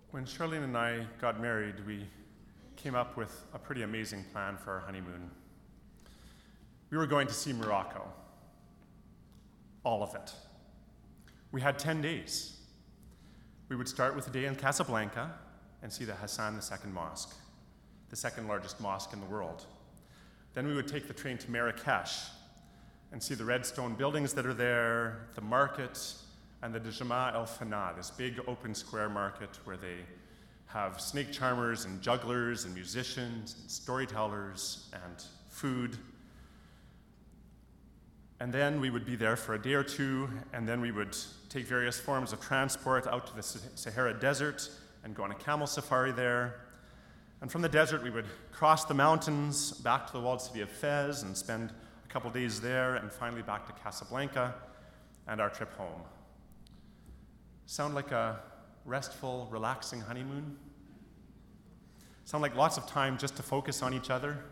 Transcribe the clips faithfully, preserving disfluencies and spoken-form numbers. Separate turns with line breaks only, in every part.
When Charlene and I got married, we came up with a pretty amazing plan for our honeymoon. We were going to see Morocco. All of it. We had ten days. We would start with a day in Casablanca and see the Hassan the Second Mosque, the second largest mosque in the world. Then we would take the train to Marrakesh and see the red stone buildings that are there, the market, and the Djama El Fana, this big open square market where they have snake charmers and jugglers and musicians and storytellers and food. And then we would be there for a day or two, and then we would take various forms of transport out to the Sahara Desert and go on a camel safari there. And from the desert, we would cross the mountains back to the walled city of Fez and spend a couple days there, and finally back to Casablanca and our trip home. Sound like a restful, relaxing honeymoon? Sound like lots of time just to focus on each other?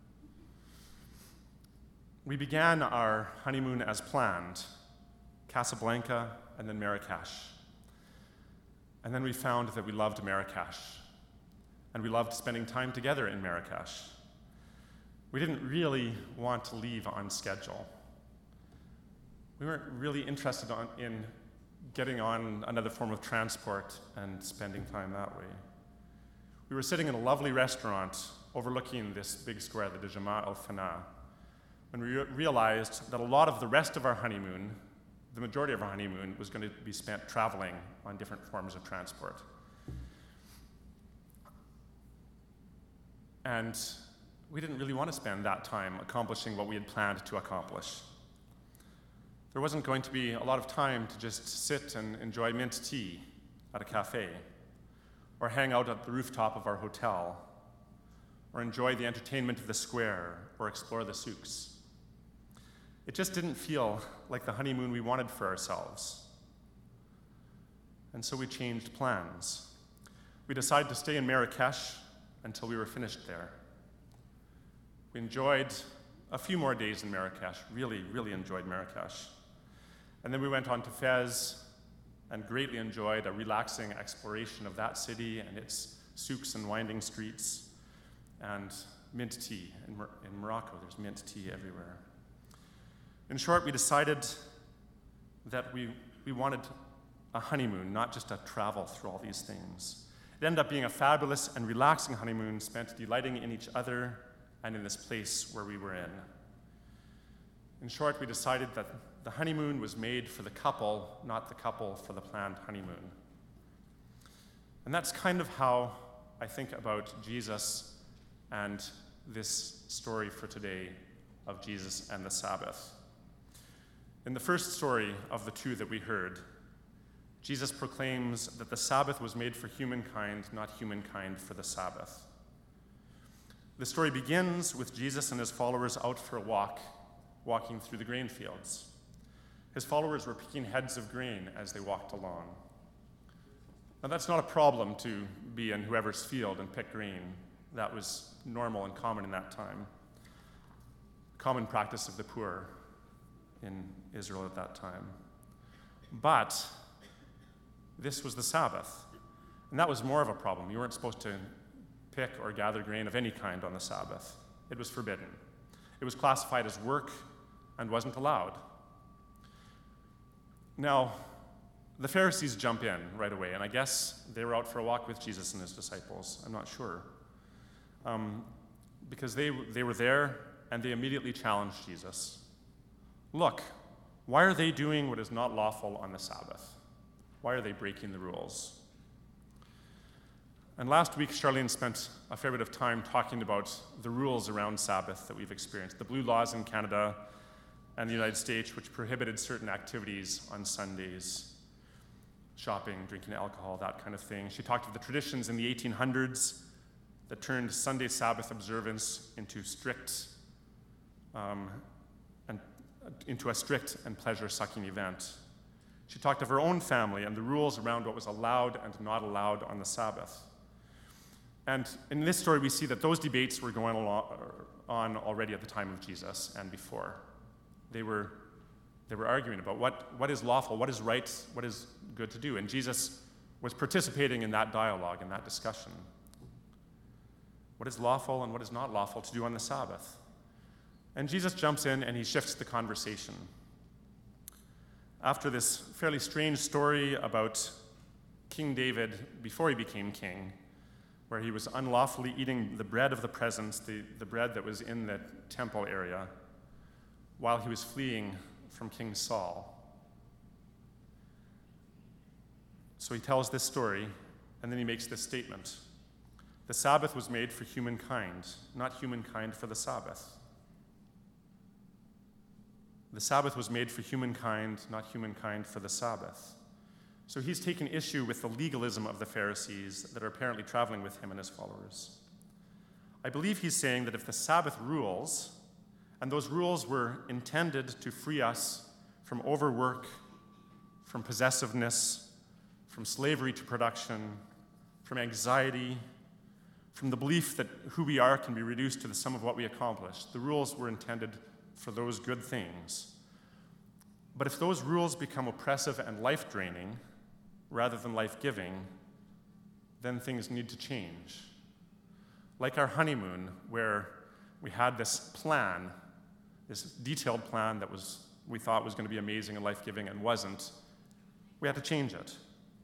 We began our honeymoon as planned, Casablanca and then Marrakesh. And then we found that we loved Marrakesh, and we loved spending time together in Marrakesh. We didn't really want to leave on schedule. We weren't really interested on, in getting on another form of transport and spending time that way. We were sitting in a lovely restaurant overlooking this big square, the Djama El Fana, when we re- realized that a lot of the rest of our honeymoon, the majority of our honeymoon, was going to be spent traveling on different forms of transport. And we didn't really want to spend that time accomplishing what we had planned to accomplish. There wasn't going to be a lot of time to just sit and enjoy mint tea at a cafe, or hang out at the rooftop of our hotel, or enjoy the entertainment of the square, or explore the souks. It just didn't feel like the honeymoon we wanted for ourselves. And so we changed plans. We decided to stay in Marrakesh until we were finished there. We enjoyed a few more days in Marrakesh, really, really enjoyed Marrakesh. And then we went on to Fez and greatly enjoyed a relaxing exploration of that city and its souks and winding streets, and mint tea. In, Mor- in Morocco, there's mint tea everywhere. In short, we decided that we, we wanted a honeymoon, not just a travel through all these things. It ended up being a fabulous and relaxing honeymoon spent delighting in each other and in this place where we were in. In short, we decided that the honeymoon was made for the couple, not the couple for the planned honeymoon. And that's kind of how I think about Jesus and this story for today of Jesus and the Sabbath. In the first story of the two that we heard, Jesus proclaims that the Sabbath was made for humankind, not humankind for the Sabbath. The story begins with Jesus and his followers out for a walk, walking through the grain fields. His followers were picking heads of grain as they walked along. Now, that's not a problem to be in whoever's field and pick grain. That was normal and common in that time. Common practice of the poor in Israel at that time. But this was the Sabbath, and that was more of a problem. You weren't supposed to pick or gather grain of any kind on the Sabbath. It was forbidden. It was classified as work and wasn't allowed. Now, the Pharisees jump in right away, and I guess they were out for a walk with Jesus and his disciples. I'm not sure. Um, because they, they were there, and they immediately challenged Jesus. Look, why are they doing what is not lawful on the Sabbath? Why are they breaking the rules? And last week, Charlene spent a fair bit of time talking about the rules around Sabbath that we've experienced, the blue laws in Canada and the United States, which prohibited certain activities on Sundays, shopping, drinking alcohol, that kind of thing. She talked of the traditions in the eighteen hundreds that turned Sunday Sabbath observance into strict, um, and uh, into a strict and pleasure-sucking event. She talked of her own family and the rules around what was allowed and not allowed on the Sabbath. And in this story, we see that those debates were going on already at the time of Jesus and before. They were, they were arguing about what, what is lawful, what is right, what is good to do. And Jesus was participating in that dialogue, in that discussion. What is lawful and what is not lawful to do on the Sabbath? And Jesus jumps in and he shifts the conversation. After this fairly strange story about King David before he became king, where he was unlawfully eating the bread of the presence, the, the bread that was in the temple area, while he was fleeing from King Saul. So he tells this story, and then he makes this statement. The Sabbath was made for humankind, not humankind for the Sabbath. The Sabbath was made for humankind, not humankind for the Sabbath. So he's taken issue with the legalism of the Pharisees that are apparently traveling with him and his followers. I believe he's saying that if the Sabbath rules, and those rules were intended to free us from overwork, from possessiveness, from slavery to production, from anxiety, from the belief that who we are can be reduced to the sum of what we accomplish. The rules were intended for those good things. But if those rules become oppressive and life-draining rather than life-giving, then things need to change. Like our honeymoon, where we had this plan, this detailed plan that was we thought was going to be amazing and life-giving and wasn't, we had to change it.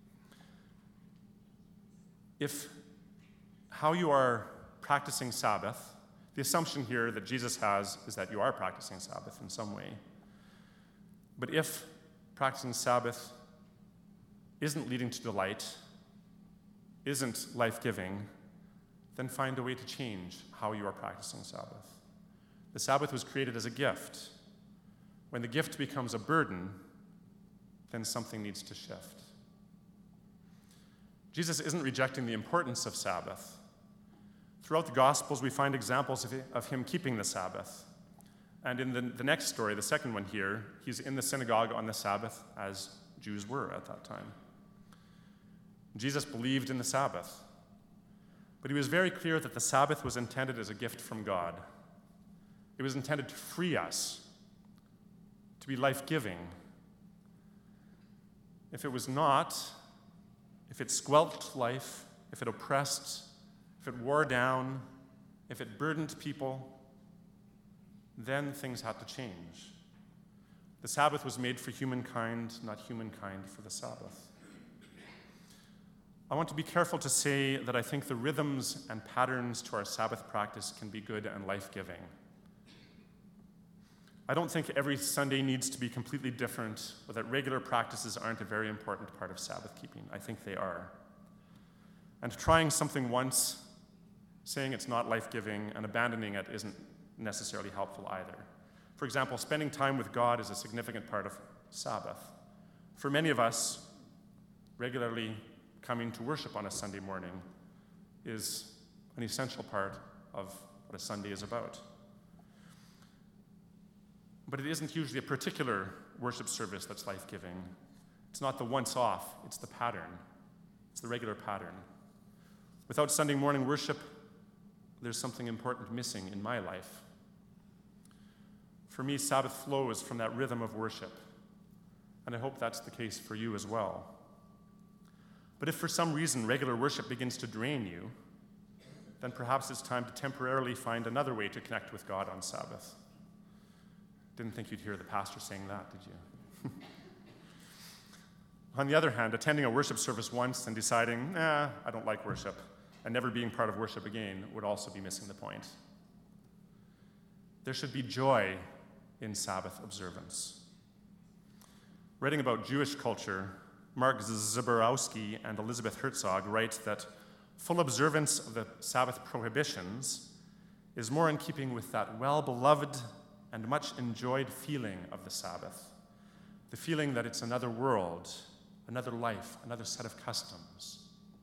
If how you are practicing Sabbath, the assumption here that Jesus has is that you are practicing Sabbath in some way. But if practicing Sabbath isn't leading to delight, isn't life-giving, then find a way to change how you are practicing Sabbath. The Sabbath was created as a gift. When the gift becomes a burden, then something needs to shift. Jesus isn't rejecting the importance of Sabbath. Throughout the Gospels, we find examples of, of him keeping the Sabbath. And in the, the next story, the second one here, he's in the synagogue on the Sabbath, as Jews were at that time. Jesus believed in the Sabbath, but he was very clear that the Sabbath was intended as a gift from God. It was intended to free us, to be life-giving. If it was not, if it squelched life, if it oppressed, if it wore down, if it burdened people, then things had to change. The Sabbath was made for humankind, not humankind for the Sabbath. I want to be careful to say that I think the rhythms and patterns to our Sabbath practice can be good and life-giving. I don't think every Sunday needs to be completely different, or that regular practices aren't a very important part of Sabbath keeping. I think they are. And trying something once, saying it's not life-giving, and abandoning it isn't necessarily helpful either. For example, spending time with God is a significant part of Sabbath. For many of us, regularly coming to worship on a Sunday morning is an essential part of what a Sunday is about. But it isn't usually a particular worship service that's life-giving. It's not the once-off, it's the pattern. It's the regular pattern. Without Sunday morning worship, there's something important missing in my life. For me, Sabbath flows from that rhythm of worship, and I hope that's the case for you as well. But if for some reason regular worship begins to drain you, then perhaps it's time to temporarily find another way to connect with God on Sabbath. Didn't think you'd hear the pastor saying that, did you? On the other hand, attending a worship service once and deciding, nah, I don't like worship, and never being part of worship again would also be missing the point. There should be joy in Sabbath observance. Writing about Jewish culture, Mark Zaborowski and Elizabeth Herzog write that full observance of the Sabbath prohibitions is more in keeping with that well-beloved and much enjoyed feeling of the Sabbath, the feeling that it's another world, another life, another set of customs.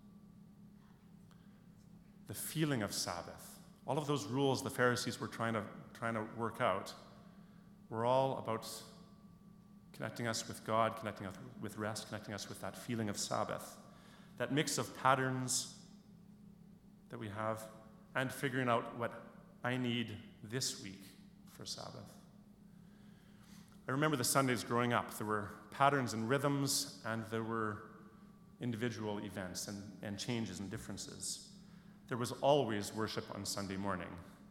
The feeling of Sabbath, all of those rules the Pharisees were trying to, trying to work out, were all about connecting us with God, connecting us with rest, connecting us with that feeling of Sabbath, that mix of patterns that we have, and figuring out what I need this week for Sabbath. I remember the Sundays growing up. There were patterns and rhythms, and there were individual events and, and changes and differences. There was always worship on Sunday morning.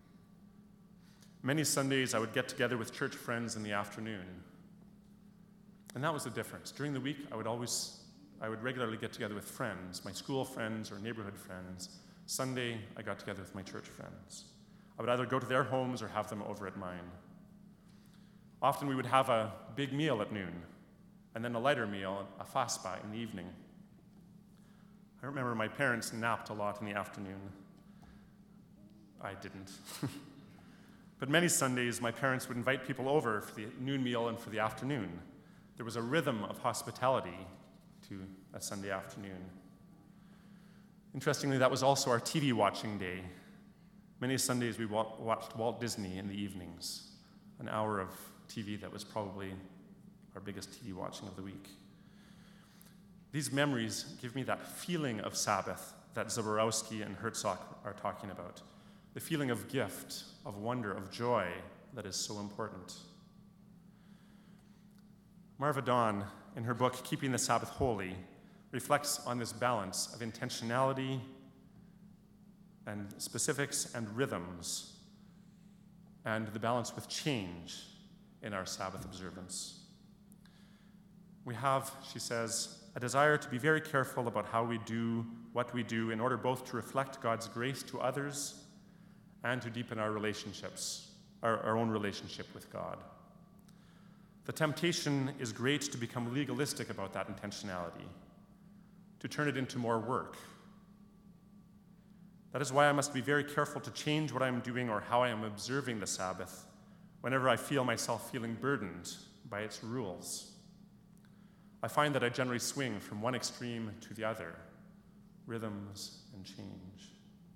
Many Sundays I would get together with church friends in the afternoon. And that was the difference. During the week, I would always, I would regularly get together with friends, my school friends or neighborhood friends. Sunday, I got together with my church friends. I would either go to their homes or have them over at mine. Often we would have a big meal at noon, and then a lighter meal, a faspa, in the evening. I remember my parents napped a lot in the afternoon. I didn't. But many Sundays, my parents would invite people over for the noon meal and for the afternoon. There was a rhythm of hospitality to a Sunday afternoon. Interestingly, that was also our T V watching day. Many Sundays we wa- watched Walt Disney in the evenings, an hour of T V that was probably our biggest T V watching of the week. These memories give me that feeling of Sabbath that Zaborowski and Herzog are talking about, the feeling of gift, of wonder, of joy that is so important. Marva Dawn, in her book, Keeping the Sabbath Holy, reflects on this balance of intentionality and specifics and rhythms, and the balance with change in our Sabbath observance. We have, she says, a desire to be very careful about how we do what we do in order both to reflect God's grace to others and to deepen our relationships, our, our own relationship with God. The temptation is great to become legalistic about that intentionality, to turn it into more work. That is why I must be very careful to change what I am doing or how I am observing the Sabbath whenever I feel myself feeling burdened by its rules. I find that I generally swing from one extreme to the other, rhythms and change.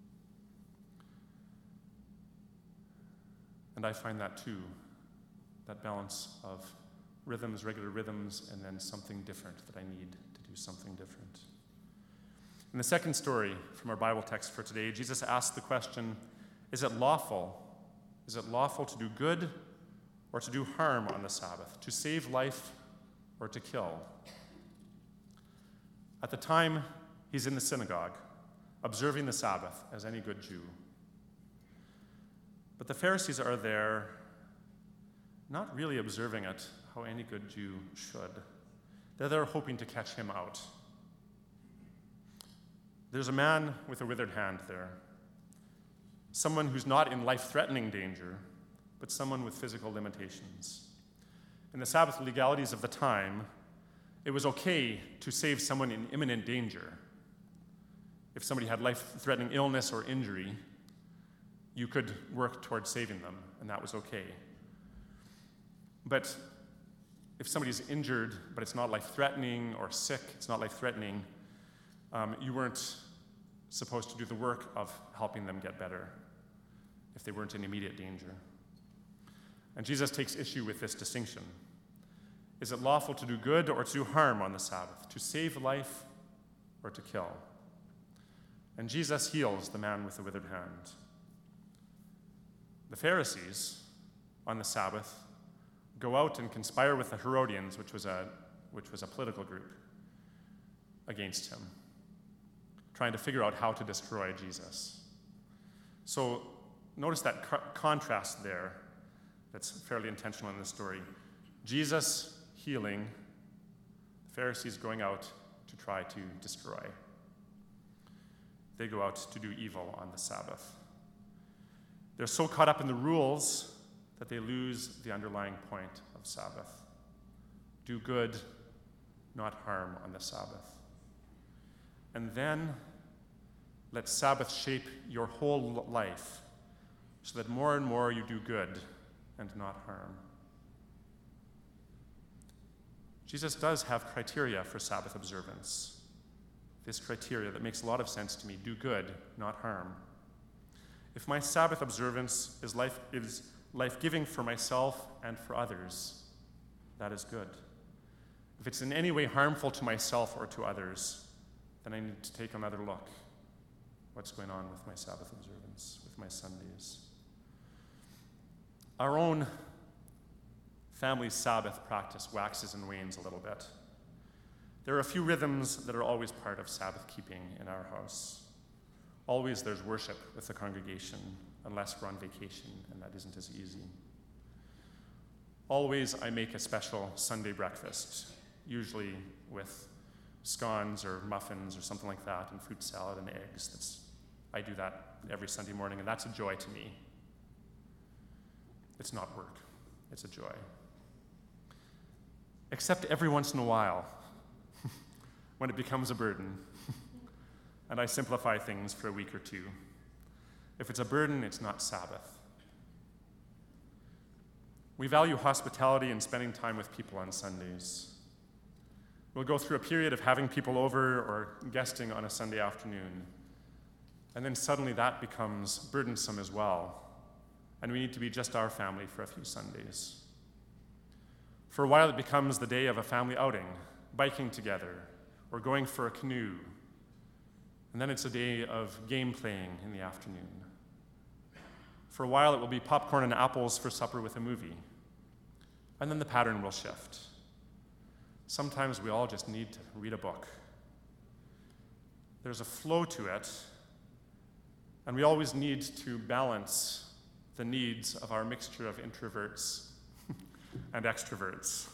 And I find that too, that balance of rhythms, regular rhythms, and then something different, that I need to do something different. In the second story from our Bible text for today, Jesus asked the question, is it lawful? Is it lawful to do good or to do harm on the Sabbath, to save life or to kill? At the time, he's in the synagogue, observing the Sabbath as any good Jew. But the Pharisees are there, not really observing it how any good Jew should. They're there hoping to catch him out. There's a man with a withered hand there, someone who's not in life-threatening danger, but someone with physical limitations. In the Sabbath legalities of the time, it was okay to save someone in imminent danger. If somebody had life-threatening illness or injury, you could work towards saving them, and that was okay. But if somebody's injured, but it's not life-threatening, or sick, it's not life-threatening, um, you weren't supposed to do the work of helping them get better if they weren't in immediate danger. And Jesus takes issue with this distinction. Is it lawful to do good or to do harm on the Sabbath, to save life or to kill? And Jesus heals the man with the withered hand. The Pharisees, on the Sabbath, go out and conspire with the Herodians, which was a, which was a political group, against him, trying to figure out how to destroy Jesus. So notice that co- contrast there that's fairly intentional in this story. Jesus healing, the Pharisees going out to try to destroy. They go out to do evil on the Sabbath. They're so caught up in the rules that they lose the underlying point of Sabbath. Do good, not harm on the Sabbath. And then let Sabbath shape your whole life so that more and more you do good and not harm. Jesus does have criteria for Sabbath observance. This criteria that makes a lot of sense to me: do good, not harm. If my Sabbath observance is life is life-giving for myself and for others, that is good. If it's in any way harmful to myself or to others, then I need to take another look. What's going on with my Sabbath observance, with my Sundays? Our own family Sabbath practice waxes and wanes a little bit. There are a few rhythms that are always part of Sabbath keeping in our house. Always there's worship with the congregation, unless we're on vacation, and that isn't as easy. Always I make a special Sunday breakfast, usually with scones or muffins or something like that, and fruit salad and eggs. That's, I do that every Sunday morning, and that's a joy to me. It's not work, it's a joy. Except every once in a while, when it becomes a burden, and I simplify things for a week or two. If it's a burden, it's not Sabbath. We value hospitality and spending time with people on Sundays. We'll go through a period of having people over or guesting on a Sunday afternoon, and then suddenly that becomes burdensome as well, and we need to be just our family for a few Sundays. For a while it becomes the day of a family outing, biking together, or going for a canoe, and then it's a day of game playing in the afternoon. For a while it will be popcorn and apples for supper with a movie, and then the pattern will shift. Sometimes we all just need to read a book. There's a flow to it, and we always need to balance the needs of our mixture of introverts and extroverts.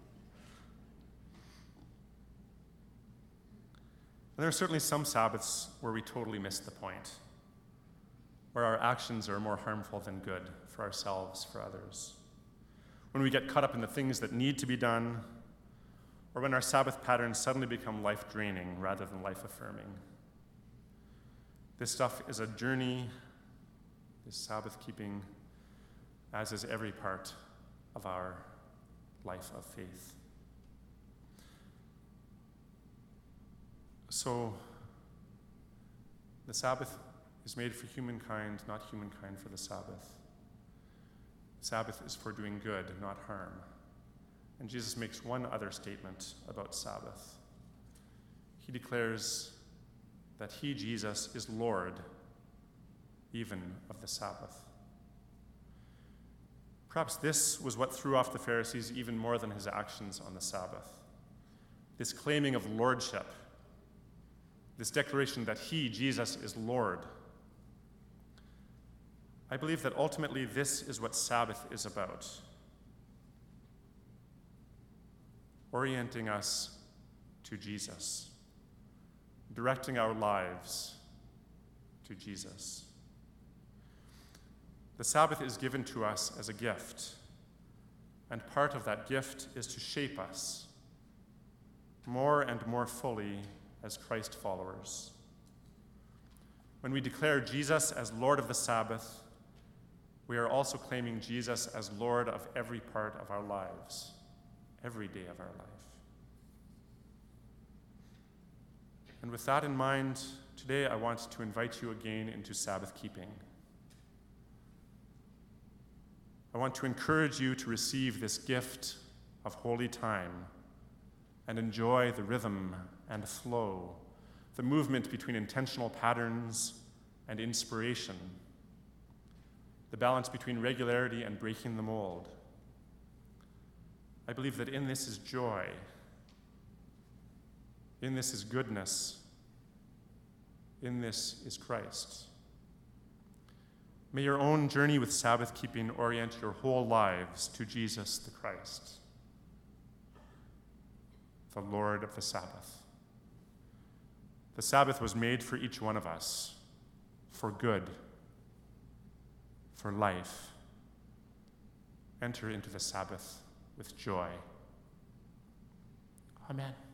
And there are certainly some Sabbaths where we totally miss the point, where our actions are more harmful than good for ourselves, for others. When we get caught up in the things that need to be done, or when our Sabbath patterns suddenly become life-draining rather than life-affirming. This stuff is a journey, this Sabbath keeping, as is every part of our life of faith. So, the Sabbath is made for humankind, not humankind for the Sabbath. The Sabbath is for doing good, not harm. And Jesus makes one other statement about Sabbath. He declares that he, Jesus, is Lord even of the Sabbath. Perhaps this was what threw off the Pharisees even more than his actions on the Sabbath. This claiming of lordship, this declaration that he, Jesus, is Lord. I believe that ultimately this is what Sabbath is about. Orienting us to Jesus, directing our lives to Jesus. The Sabbath is given to us as a gift, and part of that gift is to shape us more and more fully as Christ followers. When we declare Jesus as Lord of the Sabbath, we are also claiming Jesus as Lord of every part of our lives, every day of our life. And with that in mind, today I want to invite you again into Sabbath keeping. I want to encourage you to receive this gift of holy time and enjoy the rhythm and flow, the movement between intentional patterns and inspiration, the balance between regularity and breaking the mold. I believe that in this is joy, in this is goodness, in this is Christ. May your own journey with Sabbath keeping orient your whole lives to Jesus the Christ, the Lord of the Sabbath. The Sabbath was made for each one of us, for good, for life. Enter into the Sabbath with joy. Amen.